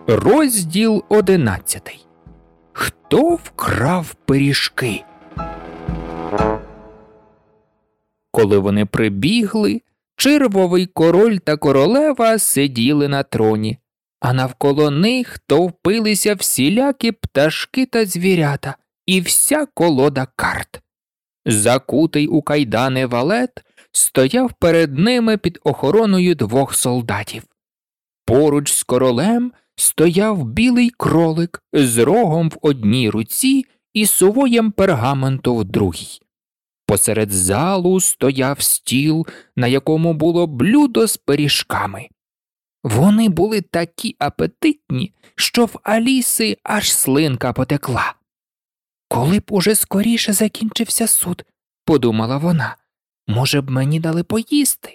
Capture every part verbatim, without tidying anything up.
Розділ одинадцятий. Хто вкрав пиріжки? Коли вони прибігли, червовий король та королева сиділи на троні, а навколо них товпилися всілякі пташки та звірята і вся колода карт. Закутий у кайдани валет стояв перед ними під охороною двох солдатів. Поруч з королем стояв білий кролик з рогом в одній руці і сувоєм пергаменту в другій. Посеред залу стояв стіл, на якому було блюдо з пиріжками. Вони були такі апетитні, що в Аліси аж слинка потекла. «Коли б уже скоріше закінчився суд», – подумала вона, – «може б мені дали поїсти?»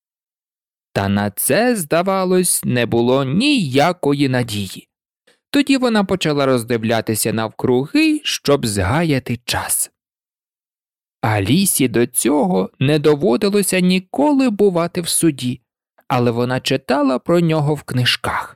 Та на це, здавалось, не було ніякої надії. Тоді вона почала роздивлятися навкруги, щоб згаяти час. Алісі до цього не доводилося ніколи бувати в суді, але вона читала про нього в книжках.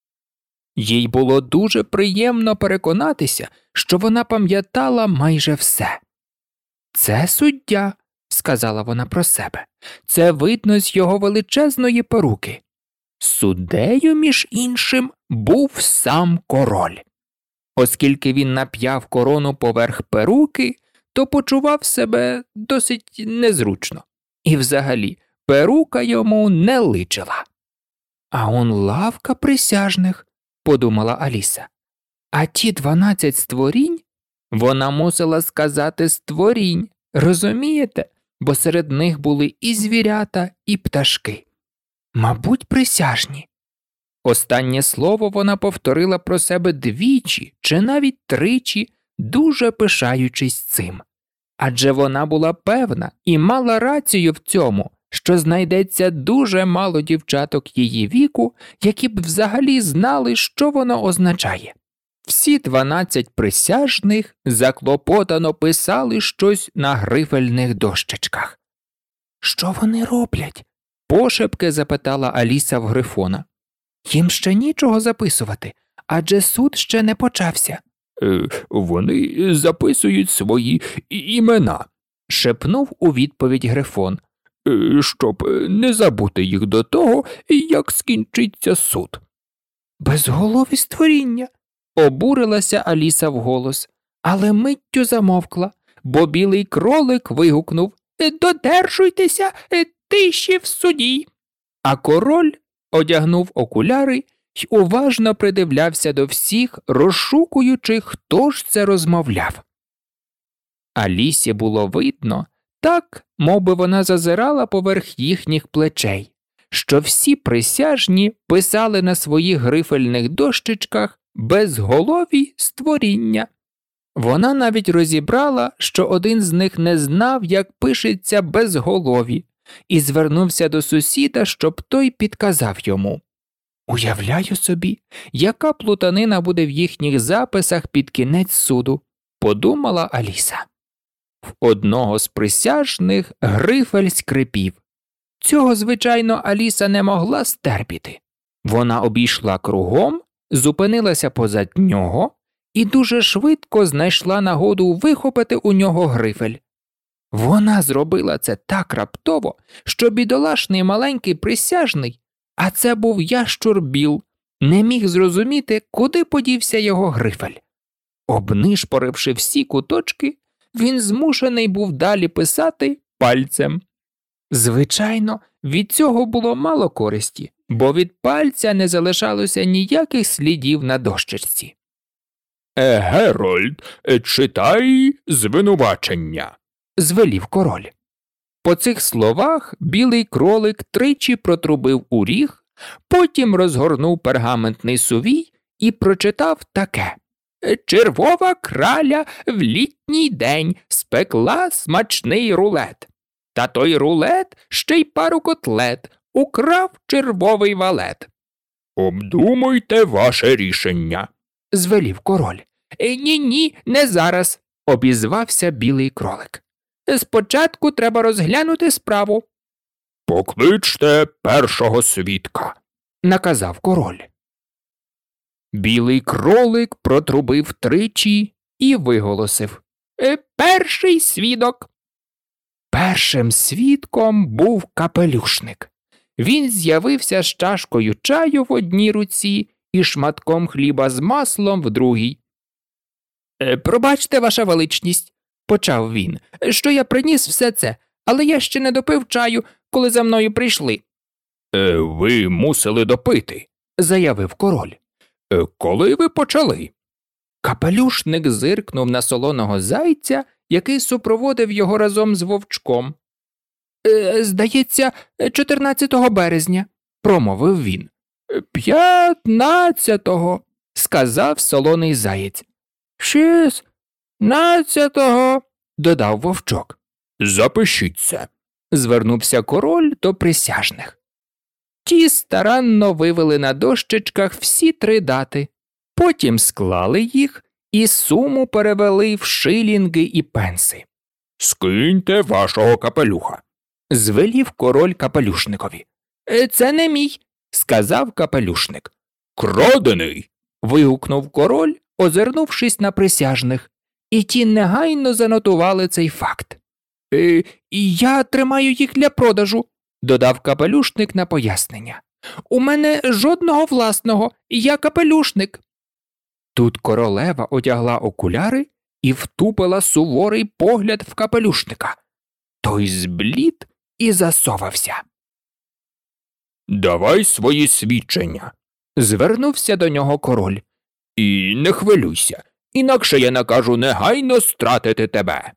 Їй було дуже приємно переконатися, що вона пам'ятала майже все. «Це суддя», – сказала вона про себе, – «це видно з його величезної перуки». Суддею, між іншим, був сам король. Оскільки він нап'яв корону поверх перуки, то почував себе досить незручно. І взагалі, перука йому не личила. «А он лавка присяжних», – подумала Аліса. «А ті дванадцять створінь?» Вона мусила сказати «створінь», розумієте? Бо серед них були і звірята, і пташки. Мабуть, присяжні. Останнє слово вона повторила про себе двічі, чи навіть тричі, дуже пишаючись цим. Адже вона була певна і мала рацію в цьому, що знайдеться дуже мало дівчаток її віку, які б взагалі знали, що воно означає. Всі дванадцять присяжних заклопотано писали щось на грифельних дощечках. «Що вони роблять?» – пошепки запитала Аліса в Грифона. «Їм ще нічого записувати, адже суд ще не почався». Е, «Вони записують свої імена», – шепнув у відповідь Грифон. е, «щоб не забути їх до того, як скінчиться суд». «Безголові створіння», – обурилася Аліса вголос, але миттю замовкла, бо білий кролик вигукнув «Додержуйтеся тиші в суді!» А король одягнув окуляри й уважно придивлявся до всіх, розшукуючи, хто ж це розмовляв. Алісі було видно, так, мовби вона зазирала поверх їхніх плечей, що всі присяжні писали на своїх грифельних дощечках безголові створіння. Вона навіть розібрала, що один з них не знав, як пишеться безголові, і звернувся до сусіда, щоб той підказав йому. «Уявляю собі, яка плутанина буде в їхніх записах під кінець суду», – подумала Аліса. В одного з присяжних грифель скрипів. Цього, звичайно, Аліса не могла стерпіти. Вона обійшла кругом, зупинилася позад нього і дуже швидко знайшла нагоду вихопити у нього грифель. Вона зробила це так раптово, що бідолашний маленький присяжний, а це був ящур Біл, не міг зрозуміти, куди подівся його грифель. Обнишпоривши всі куточки, він змушений був далі писати пальцем. Звичайно, від цього було мало користі, бо від пальця не залишалося ніяких слідів на дощечці. Е, «Герольд, читай звинувачення», – звелів король. По цих словах білий кролик тричі протрубив у ріг, потім розгорнув пергаментний сувій і прочитав таке. «Червова краля в літній день спекла смачний рулет. Та той рулет ще й пару котлет украв червовий валет». «Обдумуйте ваше рішення», – звелів король. «Ні-ні, не зараз», – обізвався білий кролик. «Спочатку треба розглянути справу». «Покличте першого свідка», – наказав король. Білий кролик протрубив тричі і виголосив: «Е, перший свідок!» Першим свідком був капелюшник. Він з'явився з чашкою чаю в одній руці і шматком хліба з маслом в другій. «Е, «Пробачте, ваша величність», – почав він, – «що я приніс все це, але я ще не допив чаю, коли за мною прийшли». Е, ви мусили допити, заявив король. Е, коли ви почали? Капелюшник зиркнув на солоного зайця, який супроводив його разом з вовчком. «Е, здається, чотирнадцятого березня», – промовив він. «П'ятнадцятого», – сказав солоний заєць. «Шістнадцятого», – додав вовчок. «Запишіться», – звернувся король до присяжних. Ті старанно вивели на дощечках всі три дати, потім склали їх і суму перевели в шилінги і пенси. «Скиньте вашого капелюха», – звелів король капелюшникові. «Це не мій», – сказав капелюшник. «Крадений!» – вигукнув король, озирнувшись на присяжних, і ті негайно занотували цей факт. «Е, «Я тримаю їх для продажу», – додав капелюшник на пояснення. «У мене жодного власного, я капелюшник». Тут королева одягла окуляри і втупила суворий погляд в капелюшника. Той зблід і засовався. «Давай свої свідчення», – звернувся до нього король. «І не хвилюйся, інакше я накажу негайно стратити тебе».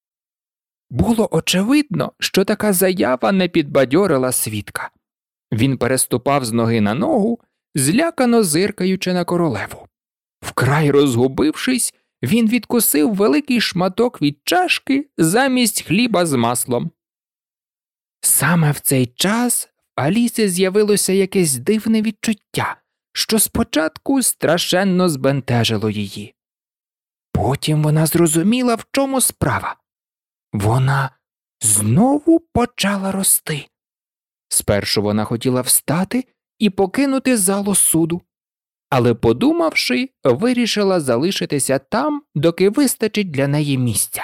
Було очевидно, що така заява не підбадьорила свідка. Він переступав з ноги на ногу, злякано зиркаючи на королеву. Вкрай розгубившись, він відкусив великий шматок від чашки замість хліба з маслом. Саме в цей час в Алісі з'явилося якесь дивне відчуття, що спочатку страшенно збентежило її. Потім вона зрозуміла, в чому справа. Вона знову почала рости. Спершу вона хотіла встати і покинути залу суду, але, подумавши, вирішила залишитися там, доки вистачить для неї місця.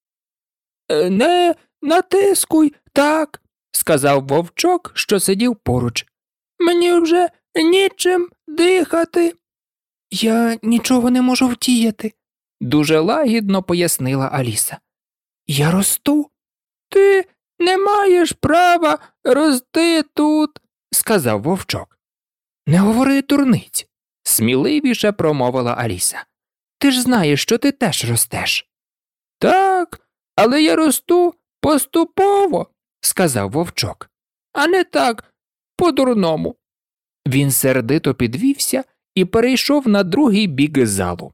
«Не натискуй так», – сказав вовчок, що сидів поруч. «Мені вже нічим дихати». «Я нічого не можу втіяти», – дуже лагідно пояснила Аліса. «Я росту». «Ти не маєш права рости тут», – сказав вовчок. «Не говори дурниць», – сміливіше промовила Аліса. «Ти ж знаєш, що ти теж ростеш». «Так, але я росту поступово», – сказав вовчок, «а не так, по-дурному». Він сердито підвівся і перейшов на другий бік залу.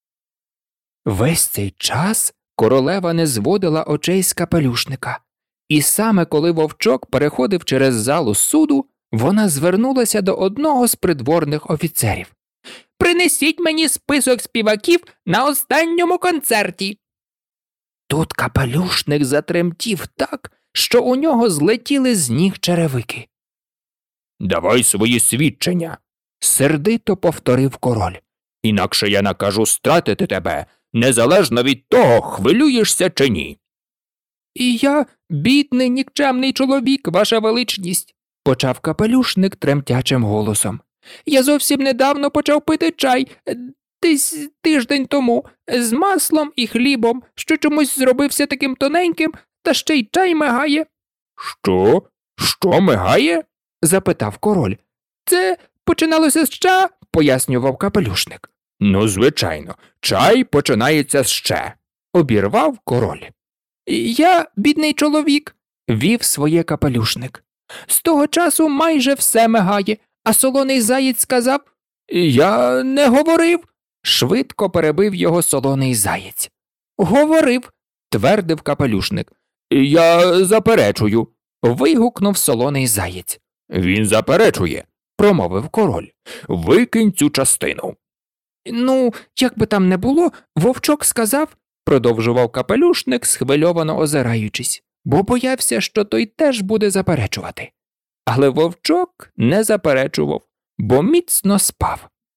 Весь цей час королева не зводила очей з капелюшника, і саме коли вовчок переходив через залу суду, вона звернулася до одного з придворних офіцерів. «Принесіть мені список співаків на останньому концерті». Тут капелюшник затремтів так, що у нього злетіли з ніг черевики. «Давай свої свідчення», – сердито повторив король. «інакше я накажу стратити тебе, незалежно від того, хвилюєшся чи ні». «І я бідний нікчемний чоловік, ваша величність», – почав капелюшник тремтячим голосом. «Я зовсім недавно почав пити чай, десь тиждень тому, з маслом і хлібом, що чомусь зробився таким тоненьким, та ще й чай мигає». «Що? Що мигає?» – запитав король. «Це починалося з ча», – пояснював капелюшник. «Ну, звичайно, чай починається з ще», – обірвав король. «Я бідний чоловік», – вів своє капелюшник. «З того часу майже все мигає, а солоний заєць сказав...» «Я не говорив», – швидко перебив його солоний заєць. «Говорив», – твердив капелюшник. «Я заперечую», – вигукнув солоний заєць. «Він заперечує», – промовив король. «Викинь цю частину». «Ну, як би там не було, вовчок сказав», – продовжував капелюшник, схвильовано озираючись, бо боявся, що той теж буде заперечувати. Але вовчок не заперечував, бо міцно спав.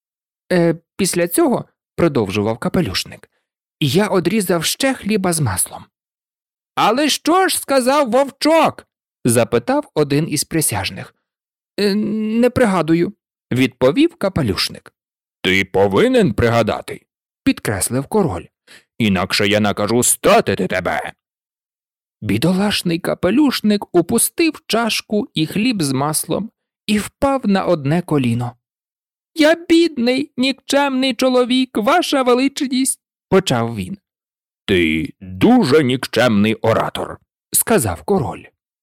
Е, після цього, продовжував капелюшник, я одрізав ще хліба з маслом. Але що ж сказав вовчок? Запитав один із присяжних. Е, не пригадую, відповів капелюшник. Ти повинен пригадати, підкреслив король. інакше я накажу стратити тебе. Бідолашний капелюшник упустив чашку і хліб з маслом і впав на одне коліно. Я бідний, нікчемний чоловік, ваша величність, почав він. Ти дуже нікчемний оратор, сказав король.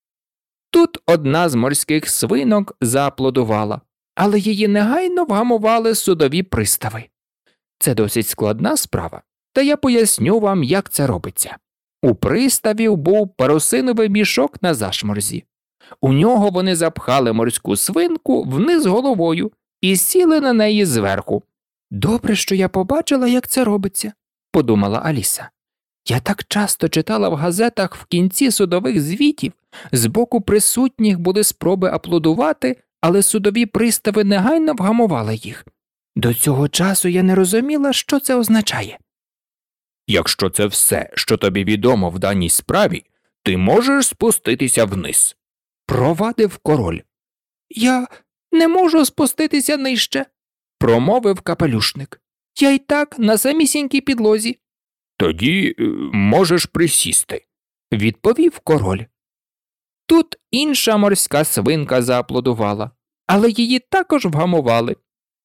Тут одна з морських свинок зааплодувала, але її негайно вгамували судові пристави. Це досить складна справа, та я поясню вам, як це робиться. У приставів був парусиновий мішок на зашморзі. У нього вони запхали морську свинку вниз головою і сіли на неї зверху. Добре, що я побачила, як це робиться, подумала Аліса. Я так часто читала в газетах в кінці судових звітів, з боку присутніх були спроби аплодувати, але судові пристави негайно вгамували їх. До цього часу я не розуміла, що це означає. Якщо це все, що тобі відомо в даній справі, ти можеш спуститися вниз, провадив король. Я не можу спуститися нижче, промовив капелюшник. Я й так на самісінькій підлозі. Тоді е, можеш присісти, відповів король. Тут інша морська свинка зааплодувала, але її також вгамували.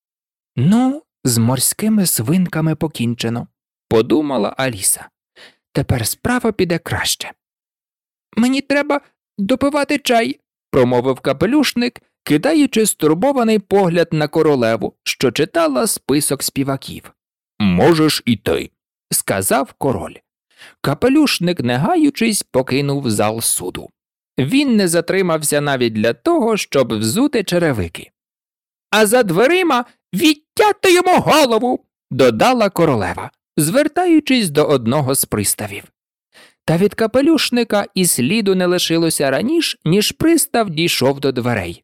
Ну, з морськими свинками покінчено, подумала Аліса. Тепер справа піде краще. Мені треба допивати чай, промовив капелюшник, кидаючи стурбований погляд на королеву, що читала список співаків. Можеш і ти, сказав король. Капелюшник, не гаючись, покинув зал суду. Він не затримався навіть для того, щоб взути черевики. А за дверима відтяти йому голову, додала королева, звертаючись до одного з приставів. Та від капелюшника і сліду не лишилося раніше, ніж пристав дійшов до дверей.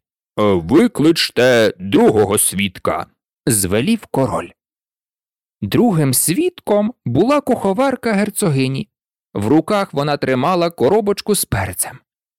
Викличте другого свідка, звелів король. Другим свідком була куховарка герцогині. В руках вона тримала коробочку з перцем.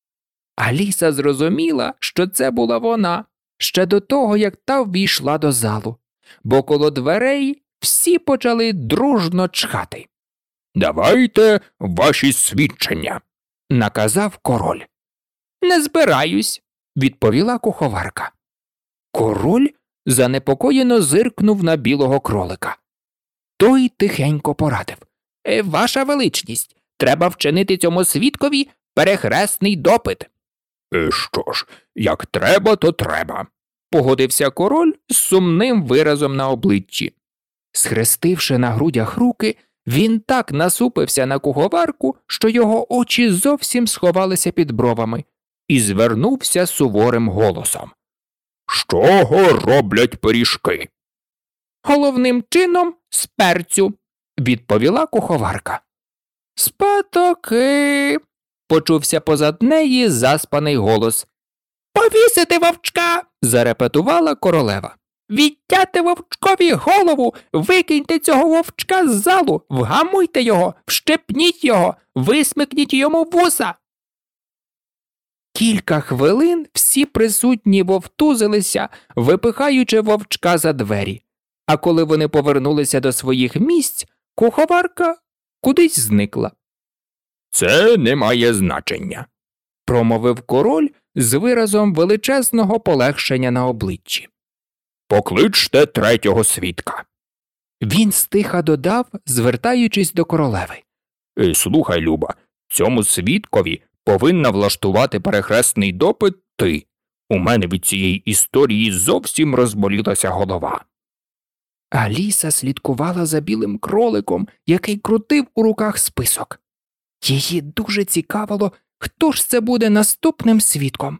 Аліса зрозуміла, що це була вона, ще до того, як та ввійшла до залу, бо коло дверей всі почали дружно чхати. «Давайте ваші свідчення», – наказав король. «Не збираюсь», – відповіла куховарка. Король занепокоєно зиркнув на білого кролика. Той тихенько порадив. «Е, «Ваша величність, треба вчинити цьому свідкові перехресний допит». «Е, що ж, як треба, то треба», – погодився король з сумним виразом на обличчі. Схрестивши на грудях руки, він так насупився на куховарку, що його очі зовсім сховалися під бровами, і звернувся суворим голосом. «З чого роблять пиріжки?» «Головним чином з перцю», – відповіла куховарка. «З патоки», – почувся позад неї заспаний голос. «Повісити вовчка», – зарепетувала королева. «Відтяти вовчкові голову, викиньте цього вовчка з залу, вгамуйте його, вщепніть його, висмикніть йому вуса». Кілька хвилин всі присутні вовтузилися, випихаючи вовчка за двері. А коли вони повернулися до своїх місць, куховарка кудись зникла. «Це не має значення», – промовив король з виразом величезного полегшення на обличчі. «Покличте третього свідка». Він стиха додав, звертаючись до королеви. «Слухай, Люба, цьому свідкові повинна влаштувати перехресний допит ти. У мене від цієї історії зовсім розболілася голова». Аліса слідкувала за білим кроликом, який крутив у руках список. Її дуже цікавило, хто ж це буде наступним свідком.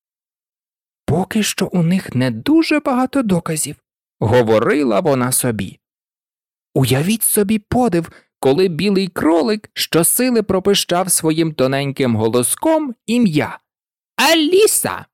«Поки що у них не дуже багато доказів», – говорила вона собі. Уявіть собі подив, коли білий кролик щосили пропищав своїм тоненьким голоском ім'я «Аліса».